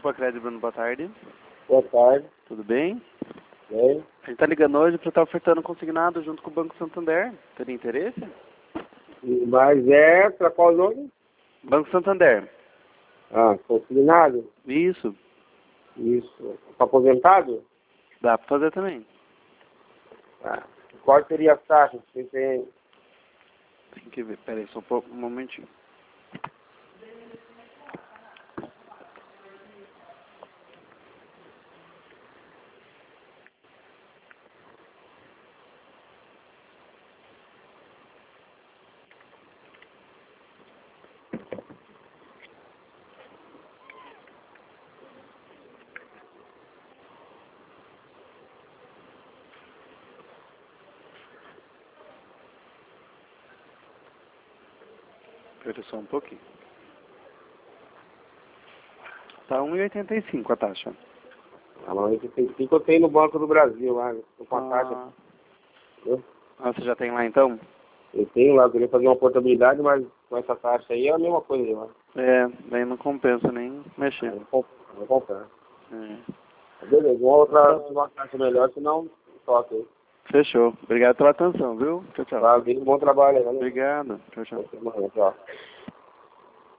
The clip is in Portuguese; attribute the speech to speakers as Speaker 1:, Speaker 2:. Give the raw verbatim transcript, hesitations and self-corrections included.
Speaker 1: Pacred, Bruno, boa tarde.
Speaker 2: Boa tarde.
Speaker 1: Tudo bem?
Speaker 2: Bem.
Speaker 1: A gente tá ligando hoje para estar ofertando consignado junto com o Banco Santander. Teria interesse?
Speaker 2: Mas é para qual nome?
Speaker 1: Banco Santander.
Speaker 2: Ah, consignado?
Speaker 1: Isso.
Speaker 2: Isso. Para aposentado?
Speaker 1: Dá para fazer também.
Speaker 2: Ah. Qual seria a taxa? Você tem...
Speaker 1: Tem que ver. Pera aí, só um, pouco, um momentinho. Espera só um pouquinho. Tá um e oitenta e cinco a taxa.
Speaker 2: A oitenta e cinco eu tenho no Banco do Brasil lá, tô com a taxa.
Speaker 1: Ah,
Speaker 2: Eu,
Speaker 1: ah, você já tem lá então?
Speaker 2: eu tenho lá, eu queria fazer uma portabilidade, mas com essa taxa aí é a mesma coisa lá.
Speaker 1: É, daí não compensa nem mexer.
Speaker 2: Eu vou vou comprar.
Speaker 1: É.
Speaker 2: Beleza, uma outra uma taxa melhor, senão toca aí.
Speaker 1: Fechou. Obrigado pela atenção, viu? Tchau, tchau.
Speaker 2: Valeu, bom trabalho aí, valeu.
Speaker 1: Obrigado. Tchau, tchau.
Speaker 2: Até amanhã, tchau.